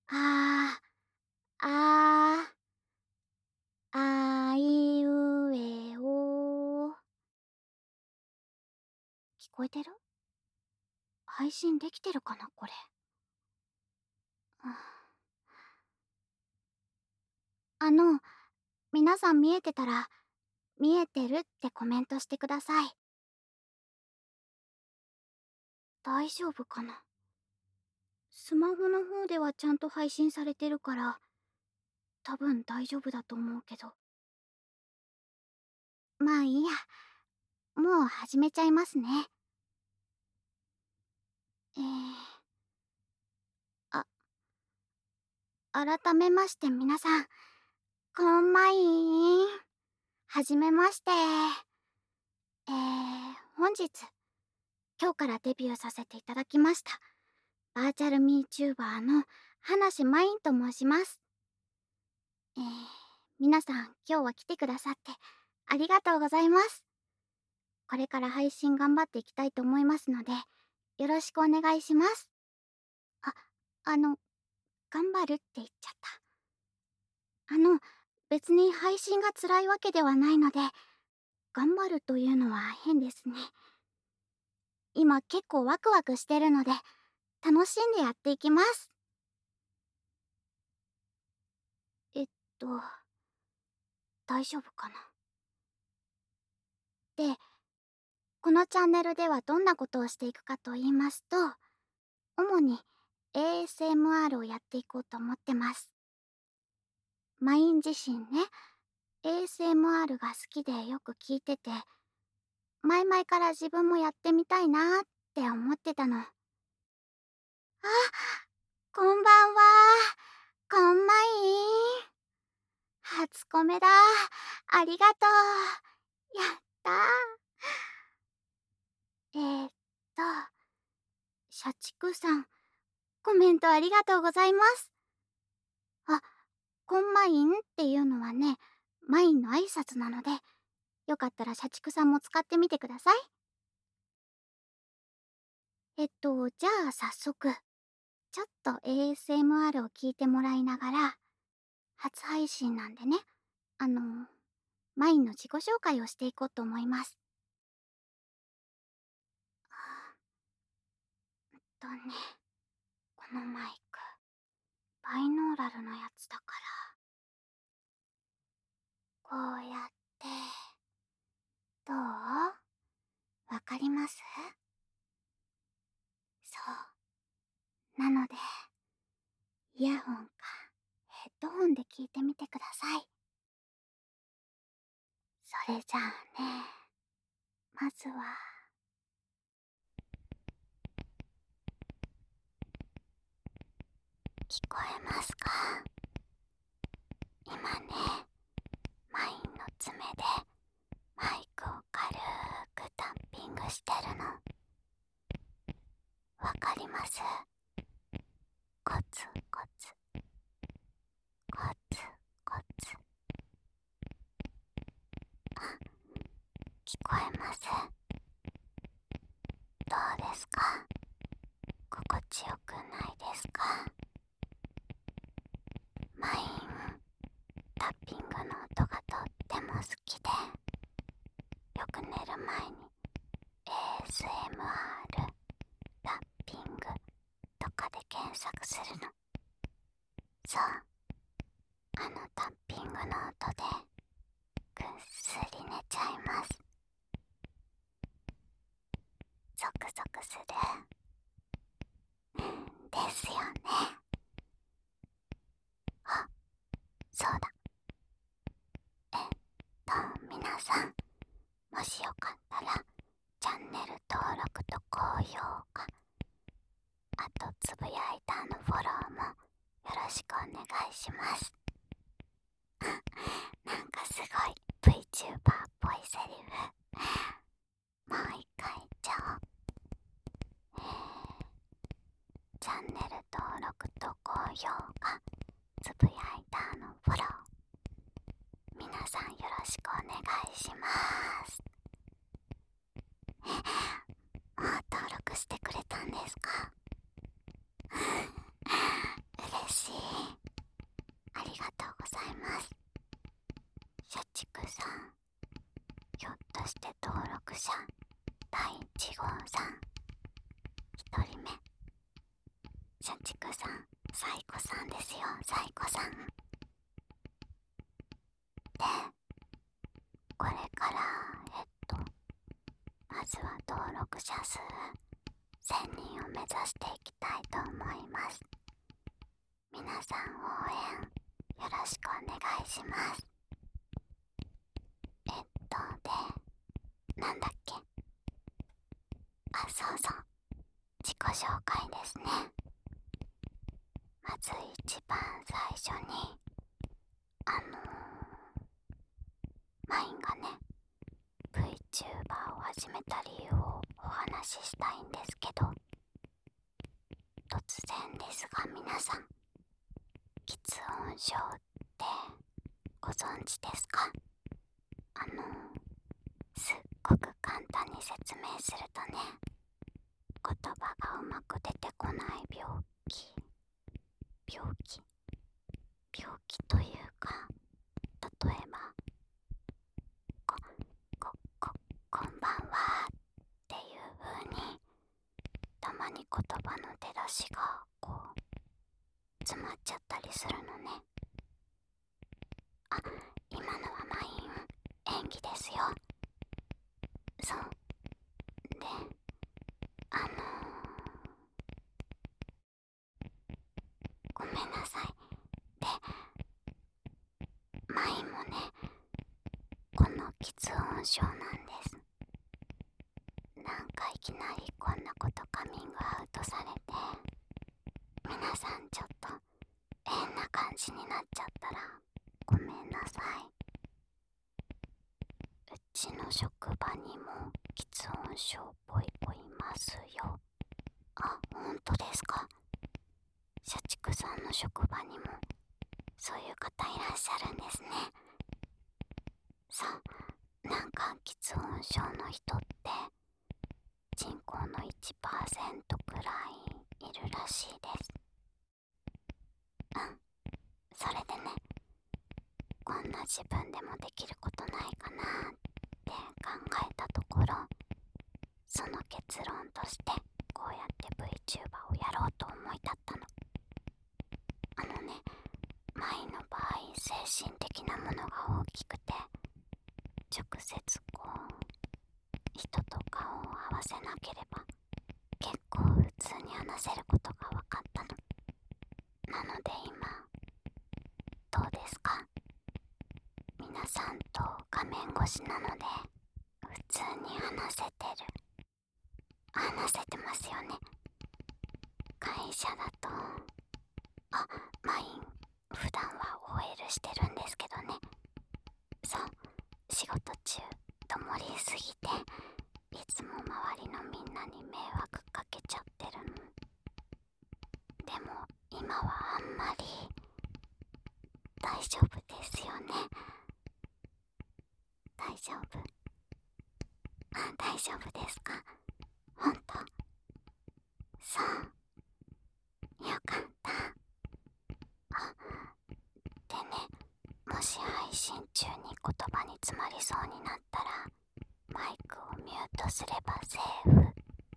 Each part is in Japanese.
ああ、あいうえお。聞こえてる？配信できてるかな、これ。あの、皆さん見えてたら、見えてるってコメントしてください。大丈夫かな？スマホの方ではちゃんと配信されてるから、多分大丈夫だと思うけど。まあいいや。もう始めちゃいますね。あ、改めまして皆さん、こんまいん。はじめまして。本日、今日からデビューさせていただきました。バーチャルミーチューバーの花しまいんと申します。皆さん今日は来てくださってありがとうございます。これから配信頑張っていきたいと思いますので、よろしくお願いします。あ、あの、頑張るって言っちゃった。別に配信が辛いわけではないので、頑張るというのは変ですね。今結構ワクワクしてるので、楽しんでやっていきます。えっと、大丈夫かな。で、このチャンネルではどんなことをしていくかと言いますと、主に ASMR をやっていこうと思ってます。マイン自身ね、ASMR が好きでよく聞いてて、前々から自分もやってみたいなーって思ってたの。あ、こんばんは。こんまいん。初コメだ。ありがとう。やったー。社畜さん、コメントありがとうございます。あ、こんまいんっていうのはね、マインの挨拶なので、よかったら社畜さんも使ってみてください。じゃあ早速、ちょっと ASMR を聞いてもらいながら、初配信なんでね、マインの自己紹介をしていこうと思います。ね、このマイク、バイノーラルのやつだから、こうやって、どう？わかります？そう。なので、イヤホンかヘッドホンで聞いてみてください。それじゃあね、まずは、聞こえますか？今ね、マインの爪でマイクを軽くタッピングしてるの。わかります？コツコツ、コツコツ。あ、聞こえます？どうですか？心地よくないですか？マイン、タッピングの音がとっても好きで、よく寝る前に ASMR タッピングとかで検索するの。そう、あのタッピングの音でぐっすり寝ちゃいます。ゾクゾクするですよね。あ、そうだ。皆さん、もしよかったらチャンネル登録と高評価、あとつぶやいたのフォローもよろしくお願いします。なんかすごい VTuber っぽいセリフ、もう一回言っちゃおう。チャンネル登録と高評価、つぶやいたのフォロー、皆さんよろしくお願いします。もう登録してくれたんですか？嬉しい。 社畜さん、サイコさんですよ、サイコさん。で、これからまずは登録者数1000人を目指していきたいと思います。皆さん応援よろしくお願いします。で、なんだっけ、そうそう、自己紹介ですね。まず一番最初にマインがね VTuber を始めた理由をお話ししたいんですけど、突然ですが皆さん、喫音症ってご存知ですか？すっごく簡単に説明するとね、言葉がうまく出てこない病気というか、例えばこんばんはっていう風にたまに言葉の出だしが詰まっちゃったりするのね。今のはマイン演技ですよ。そうで、ごめんなさい。で、マインもね、この喫音症なんです。なんかいきなりこんなことカミングアウトされて、皆さんちょっと変な感じになっちゃったらごめんなさい。うちの職場にも喫音症っぽい子いますよ。本当ですか？社畜さんの職場にもそういう方いらっしゃるんですね。そう、なんか喫音症の人って人口の 1% くらいいるらしいです。それでね、こんな自分でもできることないかなって考えたところ、その結論としてこうやって VTuber をやろうと思い立ったの。マイの場合、精神的なものが大きくて、直接人と顔を合わせなければ結構普通に話せることが分かったの。なので今どうですか？皆さんと画面越しなので普通に話せてますよね。会社だとマイン普段は OL してるんですけどね。そう、仕事中どもりすぎていつも周りのみんなに迷惑かけちゃってるの。でも今はあんまり大丈夫ですよね。大丈夫？大丈夫ですか？ほんと？そう、よかった。でね、もし配信中に言葉に詰まりそうになったらマイクをミュートすればセーフっていう、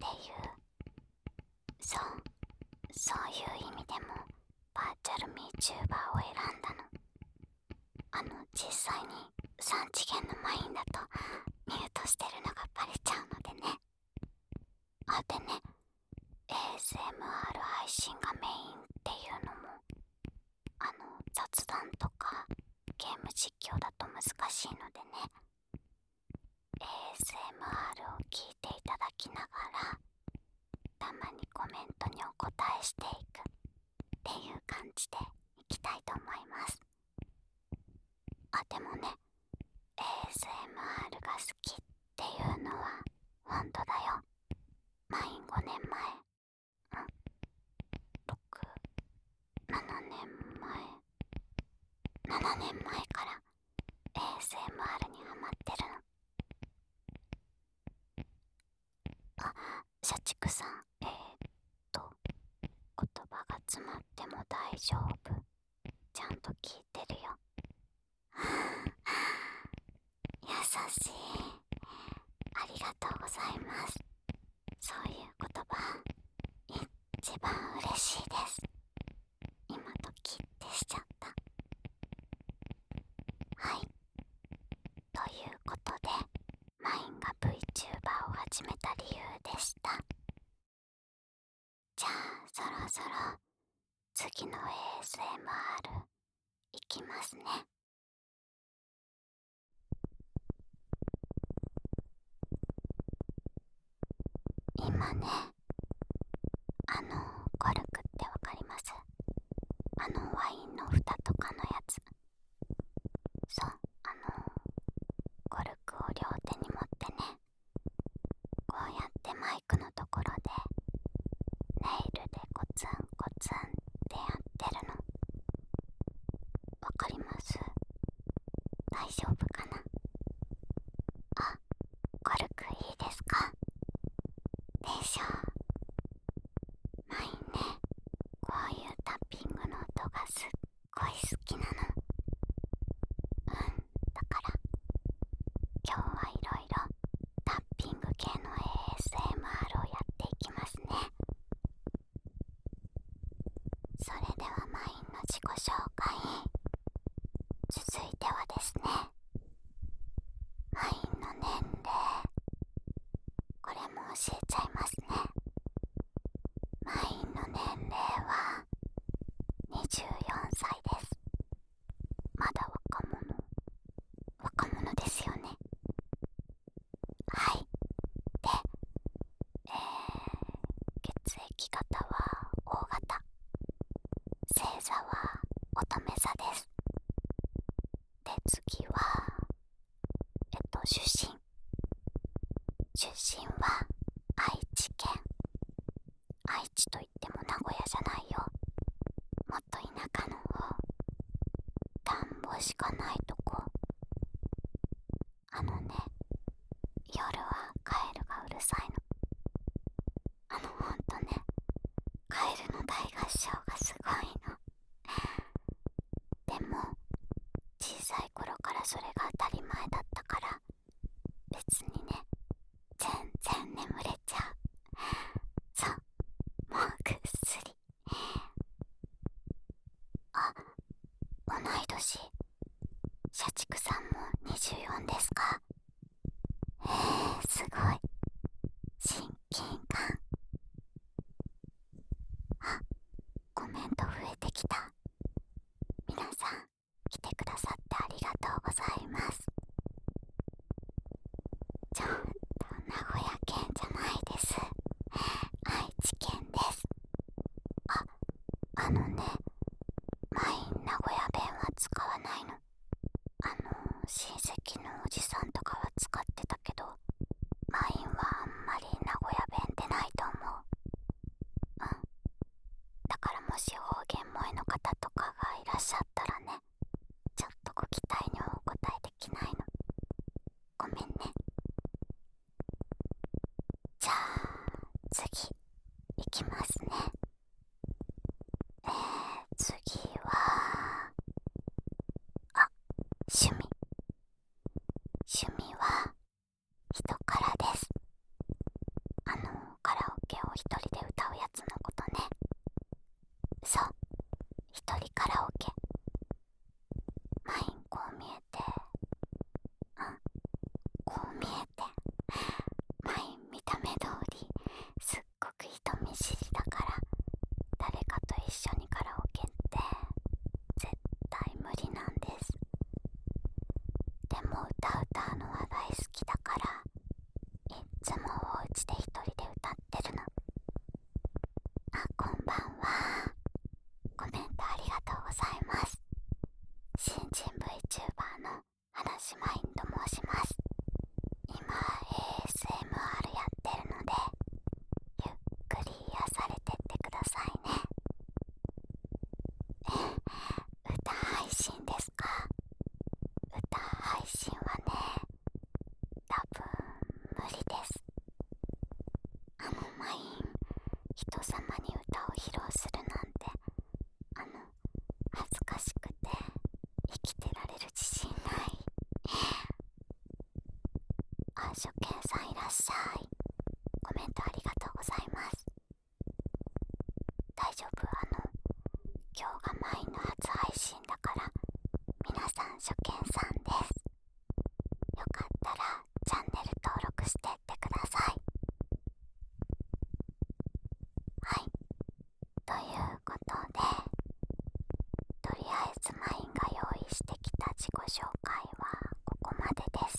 そういう意味でもバーチャル MeTuber を選んだの。実際に3次元のマインだとミュートしてるのがバレちゃうのでね。でね、ASMR 配信がメインっていうのも雑談とかゲーム実況だと難しいのでね、ASMR を聞いていただきながらたまにコメントにお答えしていくっていう感じでいきたいと思います。でもね、ASMR が好きっていうのは本当だよ。マイン5年前、7年前から ASMR にハマってるの。社畜さん、言葉が詰まっても大丈夫。ちゃんと聞いてるよ。優しい。ありがとうございます。そういう言葉、一番番嬉しいです。今ドキッてしちゃった。はい、ということでマインが VTuber を始めた理由でした。じゃあそろそろ次の ASMR いきますね。今ね、コルクってわかります？ワインの蓋とかのやつ。そう、コルクを両手に持ってね、こうやってマイクのところでネイルでコツンコツンってやってるの。わかります？大丈夫かな？あ、コルクいいですか？でしょ。マインね、こういうタッピングの音がすっごい好きなの。だから今日はいろいろタッピング系の ASMR をやっていきますね。それではマインの自己紹介。続いてはですね、マインの年齢、これも教えちゃいますね。マインの年齢は24歳です。まだ若者ですよね。はい。で、血液型は O 型、星座は乙女座です。で、次は出身は愛知県。愛知といっても名古屋じゃないよ。もっと田舎の方、田んぼしかないとこ。夜はカエルがうるさいの。ほんとね、カエルの大合唱がすごいの。でも小さい頃からそれが当たり前だったから、別にね、全然眠れちゃう。そう、もうぐっすり。あ、同い年。社畜さんも24ですか？すごい。親近感。あ、コメント増えてきた。皆さん来てくださってありがとうございます。ちょっと名古屋県じゃないです。愛知県です。マイン名古屋弁は使わないの。親戚のおじさんとかは使ってたけど、マインはあんまり名古屋弁出ないと思う。だからもし方言萌えの方とかがいらっしゃったらね、ちょっとご期待にはお答えできないの。ごめんね。じゃあ次いきますね。次は趣味。趣味は人からです。カラオケを一人で歌うやつのことね。そう、一人カラオケ。マインこう見えて、マイン見た目通りすっごく人見知りだから、誰かと一緒にカラオケって絶対無理なんです。でも歌うのは大好きだから、いっつもお家で一人で歌ってるの。こんばんは。コメントありがとうございます。新人 VTuber の話マインと申します。今 ASMR やってるので、ゆっくり癒されてってくださいね。歌配信ですか？歌配信はね、多分無理です。マイン、人様に歌を披露するなんて、恥ずかしくて生きてられる自信ない。初見さんいらっしゃい。コメントありがとうございます。 前の初配信だから皆さん初見さんです。よかったらチャンネル登録してってください。はい、ということで、とりあえずマインが用意してきた自己紹介はここまでです。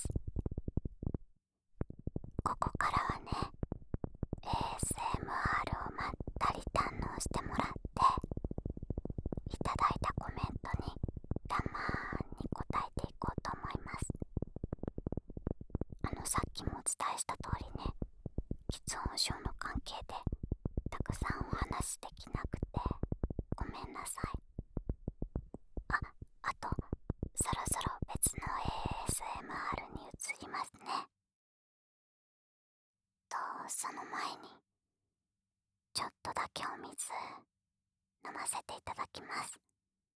ここからはね、ASMR をまったり堪能してもらって、いただいたコメントにたまーに答えていこうと思います。さっきもお伝えした通りね、喫音症の関係でたくさんお話できなくてごめんなさい。あとそろそろ別の ASMR に移りますね。その前にちょっとだけお水飲ませていただきます。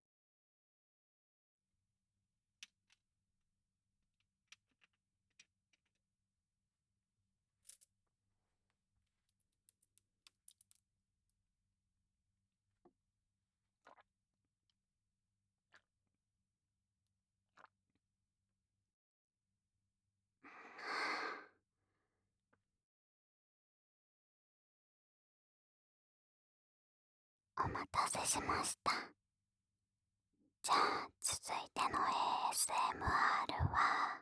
お待たせしました。じゃあ続いての ASMR は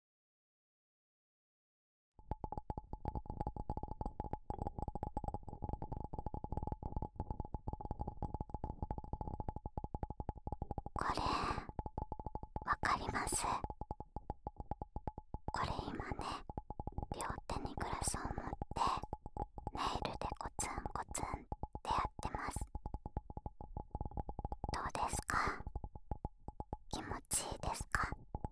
これわかります？これ今ね、両手にグラスを持ってネイルでコツンコツンってやってます。どうですか？気持ちいいですか？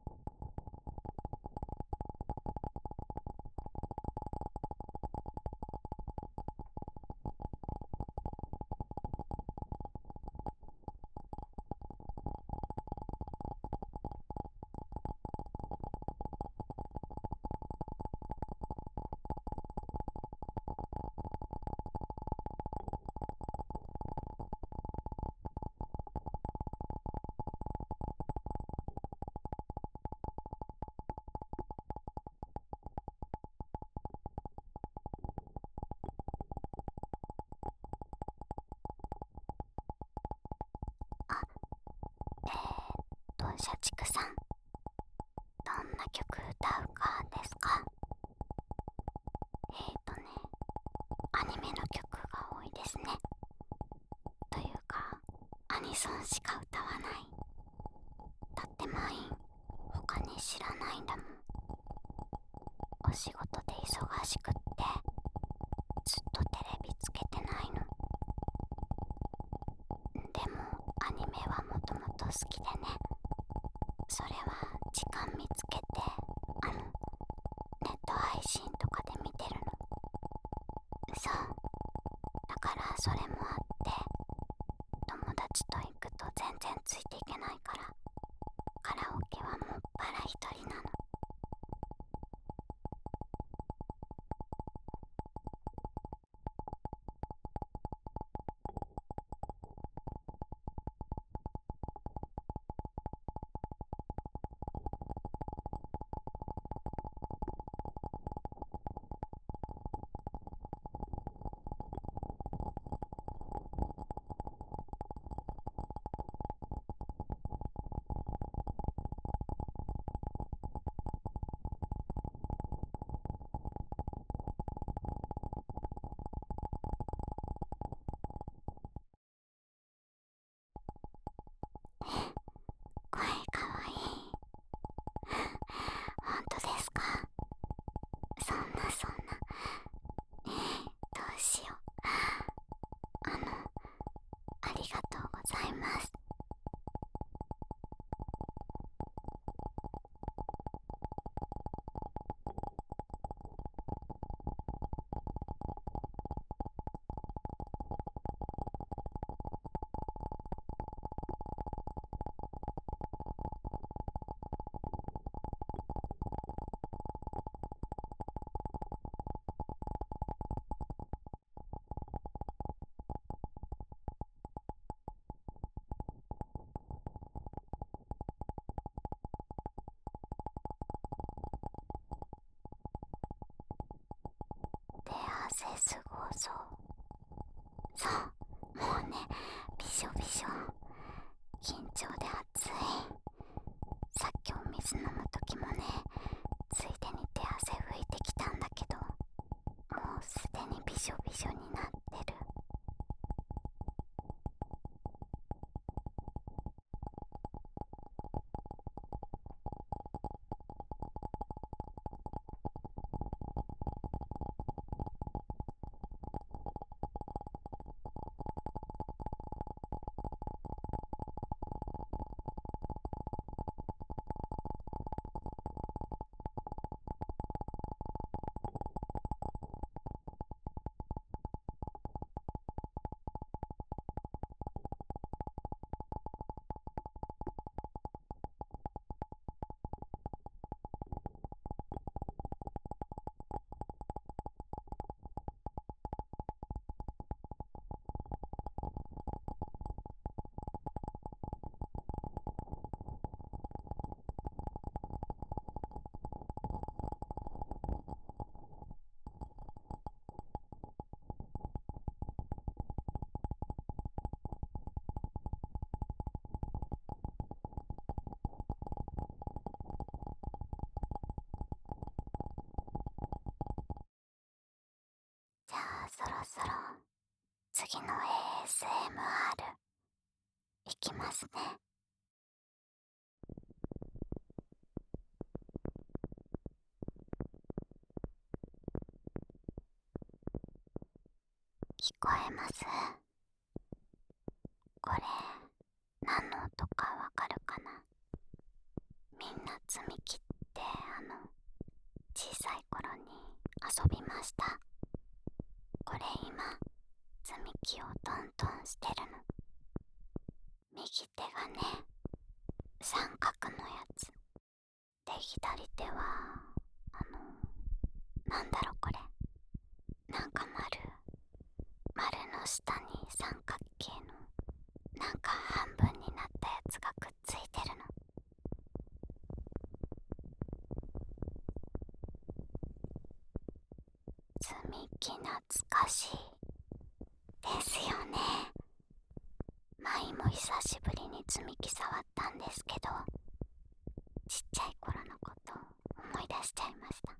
社畜さん、どんな曲歌うかですか？ね、アニメの曲が多いですね。というか、アニソンしか歌わない。だってマイン、他に知らないんだもん。お仕事で忙しくって、ずっとテレビつけてないの。でも、アニメはもともと好きでね。それは時間見つけて、ネット配信とかで見てるの。そう。だからそれもあって、友達と行くと全然ついていけないから、カラオケはもっぱら一人なの。声かわいい。本当ですか？そんなそんな。どうしよう。ありがとうございます。 せすごそう。そう、もうね、びしょびしょ。緊張で暑い。さっきお水飲む時もね、ついでに手汗拭いてきたんだけど、もうすでにびしょびしょになってる。じゃあそろそろ次の ASMR いきますね。聞こえます？これ何の音かわかるかな？みんな積み木って小さい頃に遊びました。これ今積み木をトントンしてるの。右手がね、三角のやつで、左手はなんだろこれ、なんか丸の下に三角形のなんか半分になったやつがくっついてるの。積み木懐かしいですよね。舞も久しぶりに積み木触ったんですけど、ちっちゃい頃のこと思い出しちゃいました。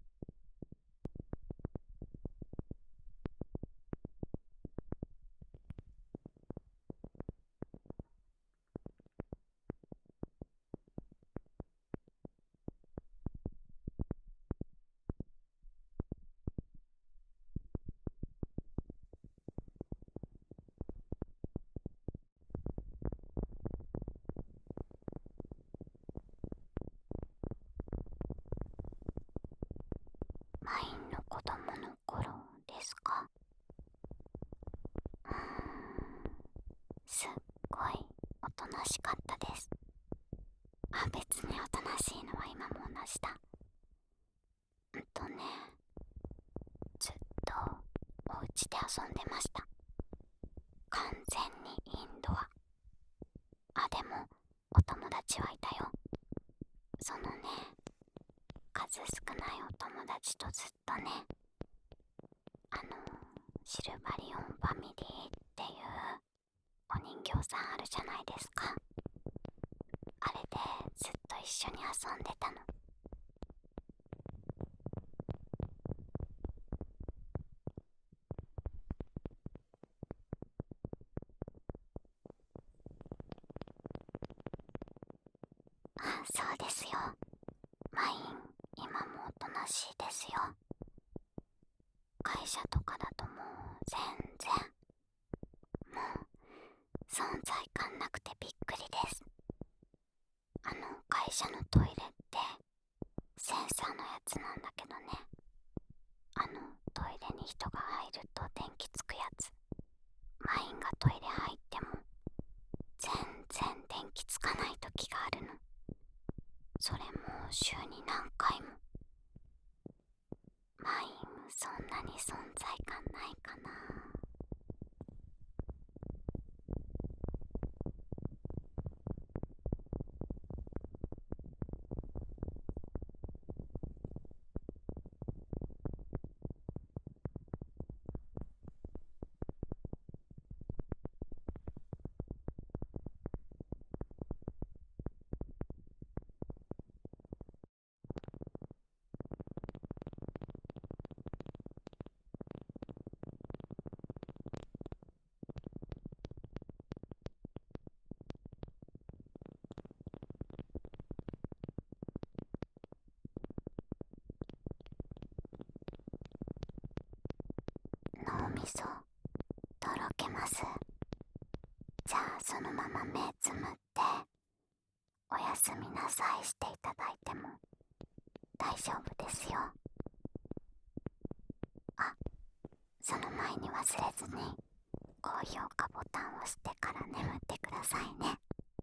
マインの子供の頃ですか？すっごいおとなしかったです。別におとなしいのは今も同じだ。ずっとお家で遊んでました。完全にインドア。でもお友達はいたよ。そのね、数少ないお友達とずっとね、シルバリオンファミリーっていうお人形さんあるじゃないですか。あれでずっと一緒に遊んでたの。そうですよ。マイン今もおとなしいですよ。会社とかだともう全然、もう存在感なくてびっくりです。会社のトイレってセンサーのやつなんだけどね、トイレに人が入ると電気つくやつ。マインがトイレ入っても全然電気つかない時があるの。それも週に何回も。マインそんなに存在感ないかな。 味噌とろけます。じゃあそのまま目つむっておやすみなさいしていただいても大丈夫ですよ。あ、その前に忘れずに高評価ボタンを押してから眠ってくださいね。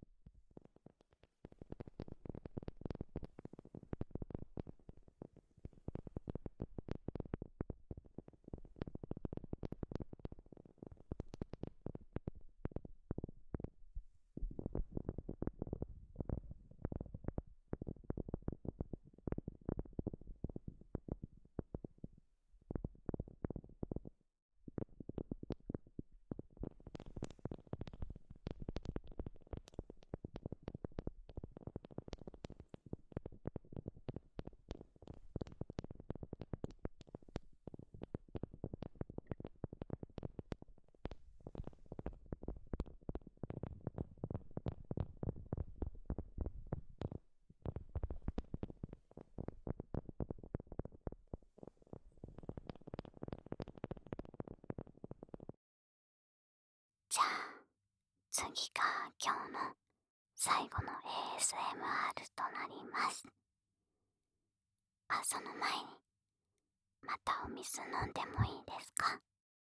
じゃあ次が今日の最後の ASMR となります。その前にまたお水飲んでもいいですか？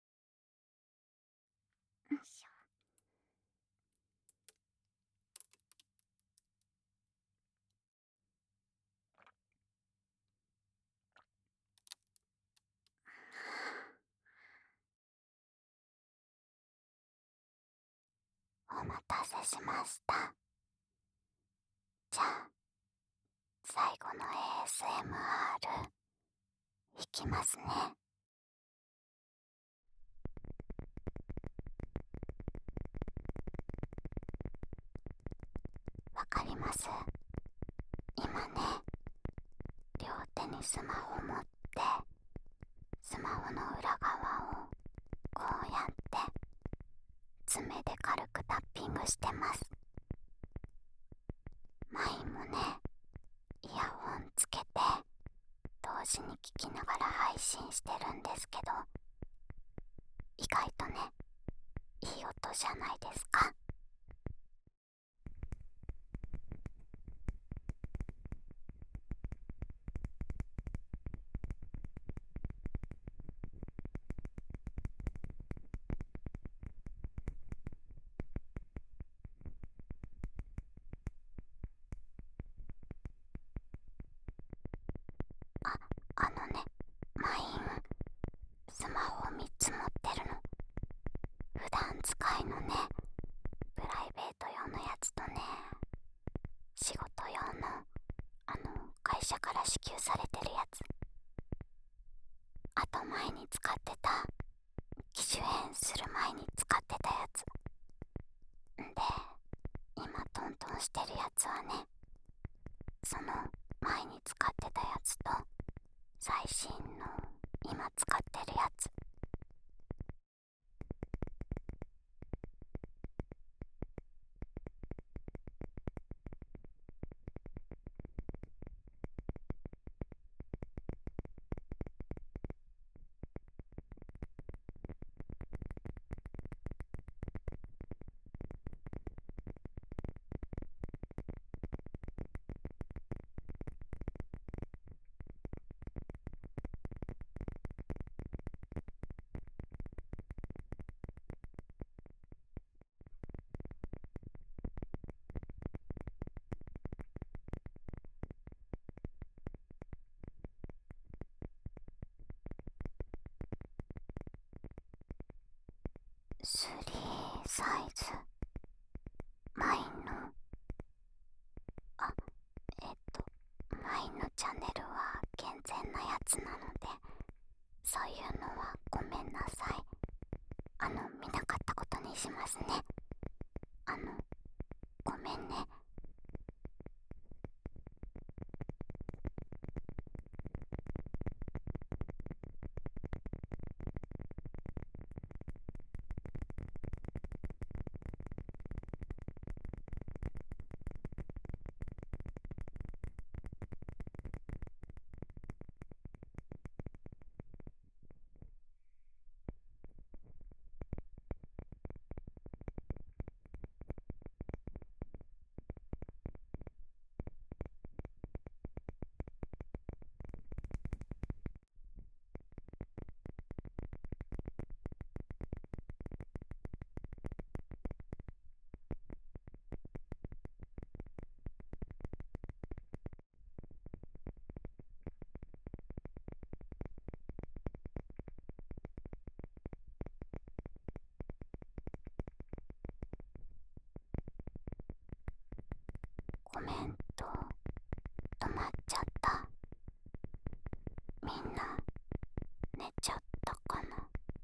よいしょ。お待たせしました。じゃあ最後の ASMR いきますね。わかります。今ね、両手にスマホ持ってスマホの裏側をこうやって爪で軽くタッピングしてます。マインもね、イヤホンつけて同時に聞きながら配信してるんですけど、意外とね、いい音じゃないですか。あのね、マインスマホ3つ持ってるの。普段使いのね、プライベート用のやつとね、仕事用の会社から支給されてるやつ、あと前に使ってた機種変する前に使ってたやつで、今トントンしてるやつはね、その前に使ってたやつと最新の今使ってるやつ。3サイズマインのマインのチャンネルは健全なやつなので、そういうのはごめんなさい。見なかったことにしますね。ごめんね。 メント止まっちゃった。みんな寝ちゃったかな。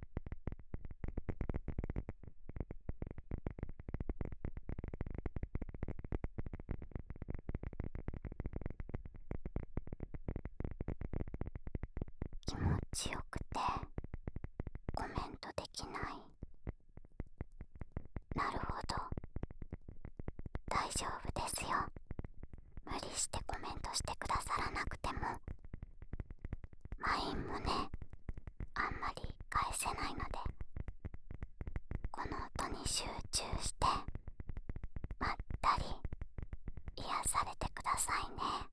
気持ちよくてコメントできない。なるほど、大丈夫ですよ。無理してコメントしてくださらなくても、マインもね、あんまり返せないので、この音に集中してまったり癒されてくださいね。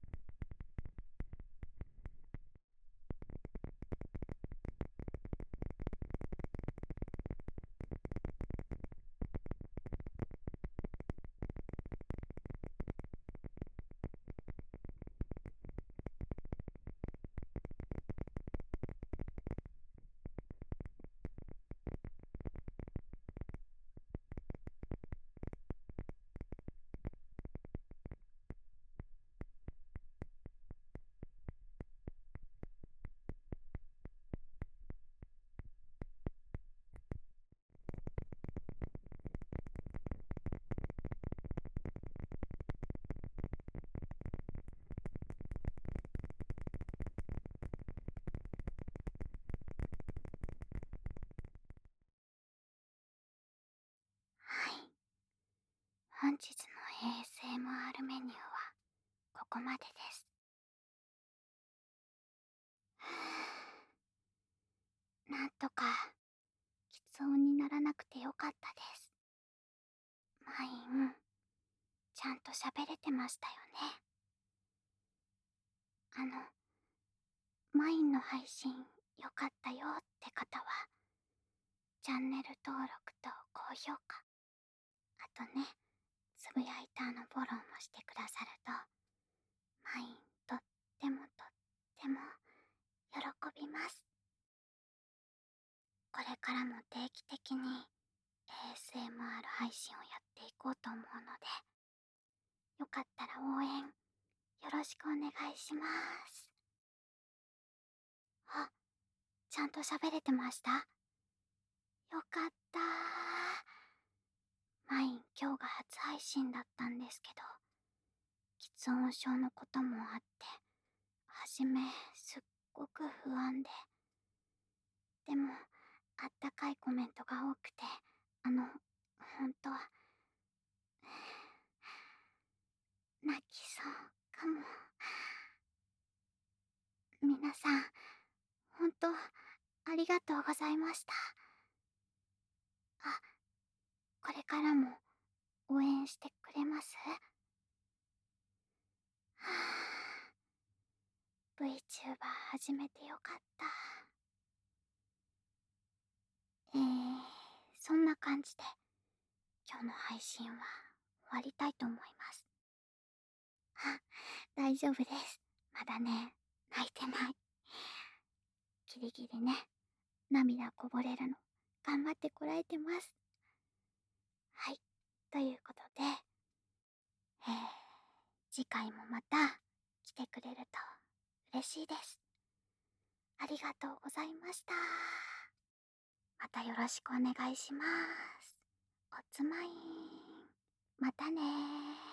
はい、本日の ASMR メニューはここまでです。なんとか喫音にならなくてよかったです。マイン、ちゃんと喋れてましたよね。マインの配信よかったよって方は、チャンネル登録と高評価、あとね、つぶやいたフォローもしてくださると、マインとってもとっても喜びます。これからも定期的に ASMR 配信をやっていこうと思うので、よかったら応援よろしくお願いします。あ、ちゃんと喋れてました？よかったー。マイン今日が初配信だったんですけど、喫音症のこともあって、はじめすっごく不安で、でもあったかいコメントが多くて、ほんと泣きそうかも。皆さん、ほんとありがとうございました。あ、これからも応援してくれます？はぁ、VTuber 始めてよかった。そんな感じで今日の配信は終わりたいと思います。あ、大丈夫です。まだね、泣いてない。ギリギリね、涙こぼれるの頑張ってこらえてます。はい、ということで、次回もまた来てくれると嬉しいです。ありがとうございました。またよろしくお願いします。おつまいん。またねー。